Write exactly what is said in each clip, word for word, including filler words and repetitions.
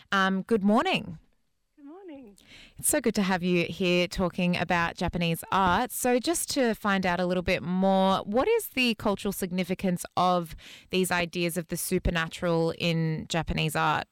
Um, good morning. Good morning. It's so good to have you here talking about Japanese art. So just to find out a little bit more, what is the cultural significance of these ideas of the supernatural in Japanese art?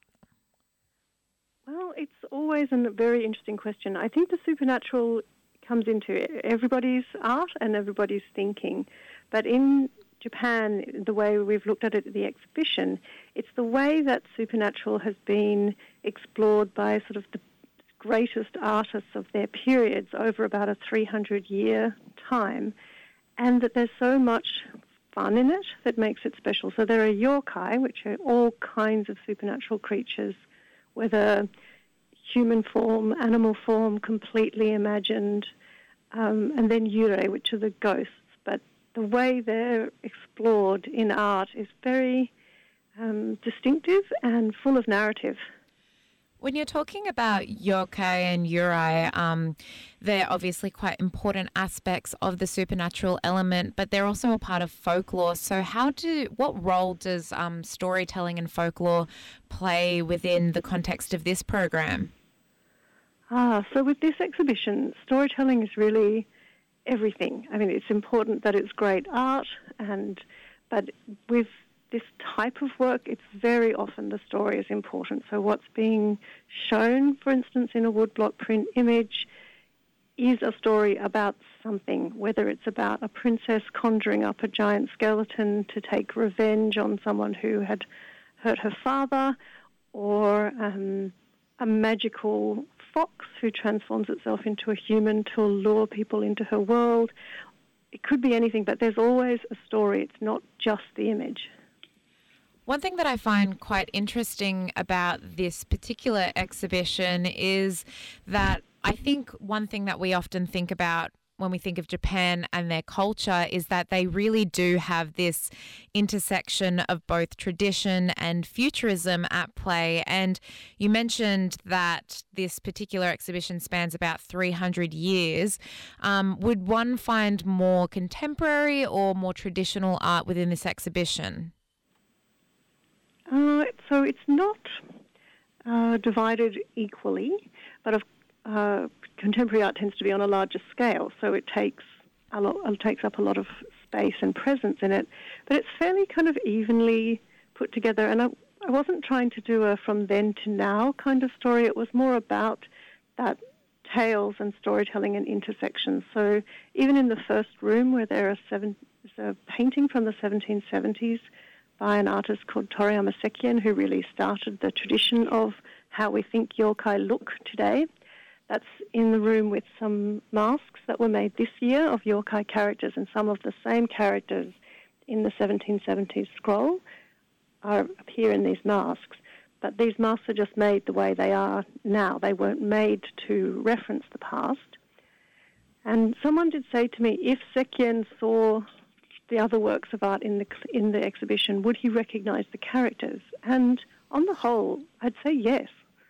Well, it's always a very interesting question. I think the supernatural comes into everybody's art and everybody's thinking. But in Japan, the way we've looked at it at the exhibition, it's the way that supernatural has been explored by sort of the greatest artists of their periods over about a three hundred year time, and that there's so much fun in it that makes it special. So there are yokai, which are all kinds of supernatural creatures, whether human form, animal form, completely imagined, um, and then yurei, which are the ghosts. But the way they're explored in art is very um, distinctive and full of narrative. When you're talking about yokai and yurei, um, they're obviously quite important aspects of the supernatural element, but they're also a part of folklore. So how do, what role does um, storytelling and folklore play within the context of this program? Ah, so with this exhibition, storytelling is really everything. I mean, it's important that it's great art, and but with this type of work, it's very often the story is important. So what's being shown, for instance, in a woodblock print image is a story about something, whether it's about a princess conjuring up a giant skeleton to take revenge on someone who had hurt her father, or um, a magical fox who transforms itself into a human to lure people into her world. It could be anything, but there's always a story. It's not just the image. One thing that I find quite interesting about this particular exhibition is that I think one thing that we often think about when we think of Japan and their culture is that they really do have this intersection of both tradition and futurism at play. And you mentioned that this particular exhibition spans about three hundred years. Um, would one find more contemporary or more traditional art within this exhibition? Uh, so it's not uh, divided equally, but of, uh, contemporary art tends to be on a larger scale, so it takes a lot, it takes up a lot of space and presence in it. But it's fairly kind of evenly put together, and I, I wasn't trying to do a from then to now kind of story. It was more about that tales and storytelling and intersections. So even in the first room, where there are seven, there's a painting from the seventeen seventies by an artist called Toriyama Sekien, who really started the tradition of how we think yokai look today. That's in the room with some masks that were made this year of yokai characters, and some of the same characters in the seventeen seventies scroll are appear in these masks. But these masks are just made the way they are now. They weren't made to reference the past. And someone did say to me, if Sekien saw the other works of art in the in the exhibition, would he recognize the characters? And on the whole, I'd say yes.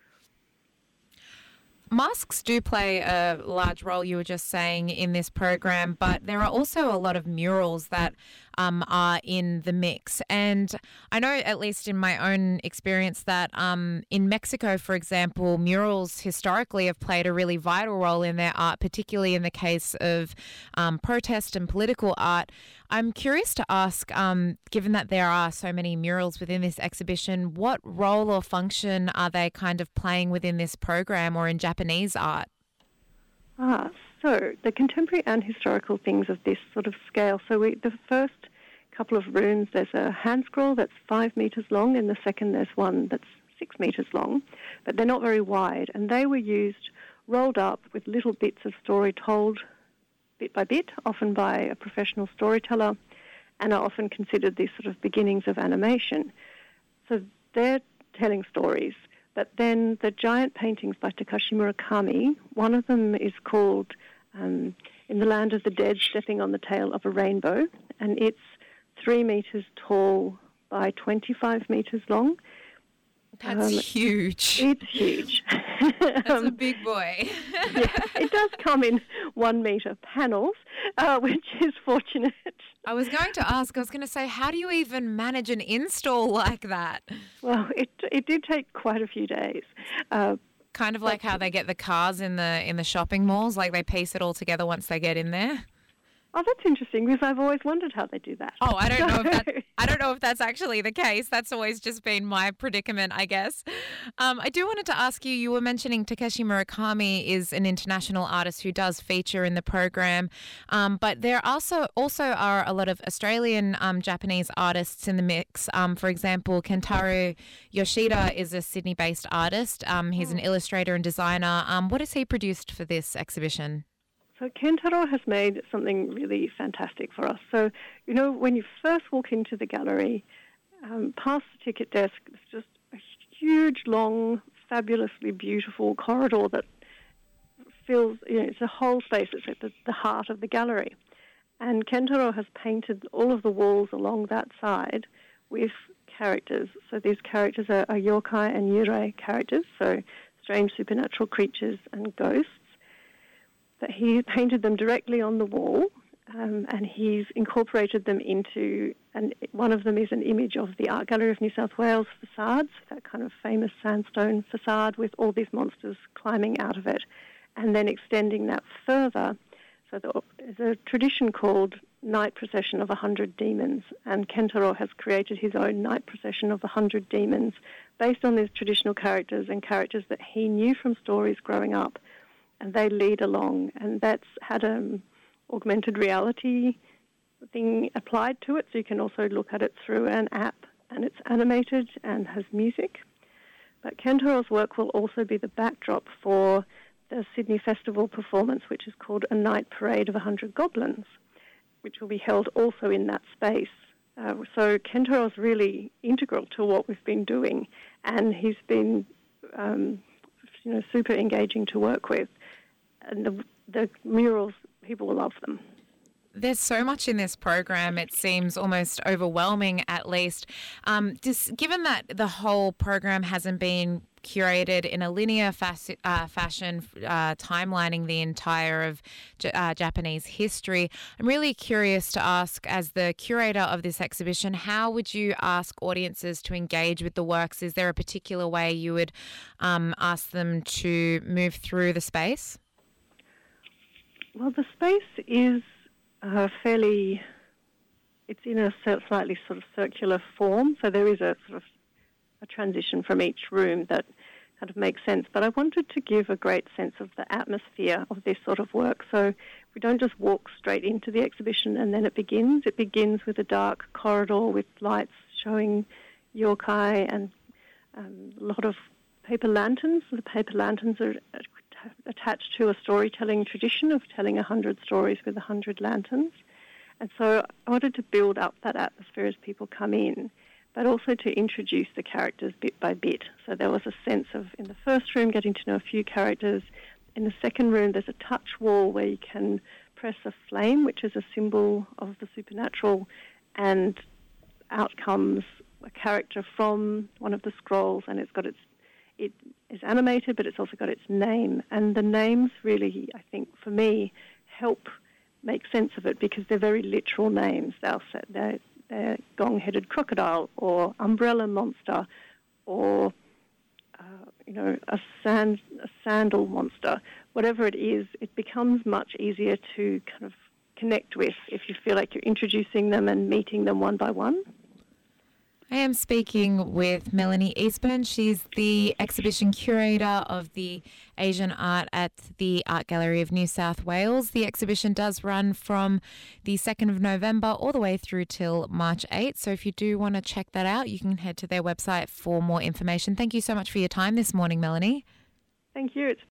Masks do play a large role, you were just saying, in this program, but there are also a lot of murals that um, are in the mix. And I know, at least in my own experience, that um, in Mexico, for example, murals historically have played a really vital role in their art, particularly in the case of um, protest and political art. I'm curious to ask, um, given that there are so many murals within this exhibition, what role or function are they kind of playing within this program or in Japanese art? Ah, so the contemporary and historical things of this sort of scale. So we, the first couple of rooms, there's a hand scroll that's five metres long. In the second, there's one that's six metres long, but they're not very wide. And they were used rolled up with little bits of story told bit by bit, often by a professional storyteller, and are often considered these sort of beginnings of animation. So they're telling stories. But then the giant paintings by Takashi Murakami, one of them is called um, In the Land of the Dead, Stepping on the Tail of a Rainbow, and it's three metres tall by twenty-five metres long. That's um, huge. It's huge. That's um, a big boy. Yeah, it does come in one metre panels, uh, which is fortunate. I was going to ask, I was going to say, how do you even manage an install like that? Well, it it did take quite a few days. Uh, kind of like how they get the cars in the in the shopping malls, like they piece it all together once they get in there. Oh, that's interesting because I've always wondered how they do that. Oh, I don't know if that, I don't know if that's actually the case. That's always just been my predicament, I guess. Um, I do wanted to ask you, you were mentioning Takeshi Murakami is an international artist who does feature in the program, um, but there also also are a lot of Australian um, Japanese artists in the mix. Um, for example, Kentaro Yoshida is a Sydney-based artist. Um, he's an illustrator and designer. Um, what has he produced for this exhibition? So Kentaro has made something really fantastic for us. So, you know, when you first walk into the gallery, um, past the ticket desk, it's just a huge, long, fabulously beautiful corridor that fills, you know, it's a whole space. It's at the, the heart of the gallery. And Kentaro has painted all of the walls along that side with characters. So these characters are, are yokai and yurei characters, so strange supernatural creatures and ghosts. But he painted them directly on the wall, um, and he's incorporated them into, and one of them is an image of the Art Gallery of New South Wales facades, that kind of famous sandstone facade with all these monsters climbing out of it, and then extending that further. So there's a tradition called Night Procession of a Hundred Demons, and Kentaro has created his own Night Procession of a Hundred Demons based on these traditional characters and characters that he knew from stories growing up. And they lead along, and that's had an augmented reality thing applied to it, so you can also look at it through an app, and it's animated and has music. But Kentaro's work will also be the backdrop for the Sydney Festival performance, which is called A Night Parade of a Hundred Goblins, which will be held also in that space. Uh, so Kentaro's really integral to what we've been doing, and he's been um, you know, super engaging to work with. And the, the murals, people will love them. There's so much in this program, it seems almost overwhelming at least. Um, just given that the whole program hasn't been curated in a linear fas- uh, fashion, uh, timelining the entire of J- uh, Japanese history, I'm really curious to ask, as the curator of this exhibition, how would you ask audiences to engage with the works? Is there a particular way you would um, ask them to move through the space? Well, the space is uh, fairly, it's in a slightly sort of circular form, so there is a sort of a transition from each room that kind of makes sense. But I wanted to give a great sense of the atmosphere of this sort of work. So we don't just walk straight into the exhibition and then it begins. It begins with a dark corridor with lights showing yokai and um, a lot of paper lanterns. The paper lanterns are attached to a storytelling tradition of telling a hundred stories with a hundred lanterns. And so I wanted to build up that atmosphere as people come in, but also to introduce the characters bit by bit. So there was a sense of, in the first room, getting to know a few characters. In the second room, there's a touch wall where you can press a flame, which is a symbol of the supernatural, and out comes a character from one of the scrolls, and it's got its, it is animated, but it's also got its name. And the names really, I think, for me, help make sense of it because they're very literal names. They'll say they're, they're gong-headed crocodile or umbrella monster or, uh, you know, a, sand, a sandal monster. Whatever it is, it becomes much easier to kind of connect with if you feel like you're introducing them and meeting them one by one. I am speaking with Melanie Eastburn. She's the exhibition curator of the Asian art at the Art Gallery of New South Wales. The exhibition does run from the second of November all the way through till March eighth. So if you do want to check that out, you can head to their website for more information. Thank you so much for your time this morning, Melanie. Thank you. It's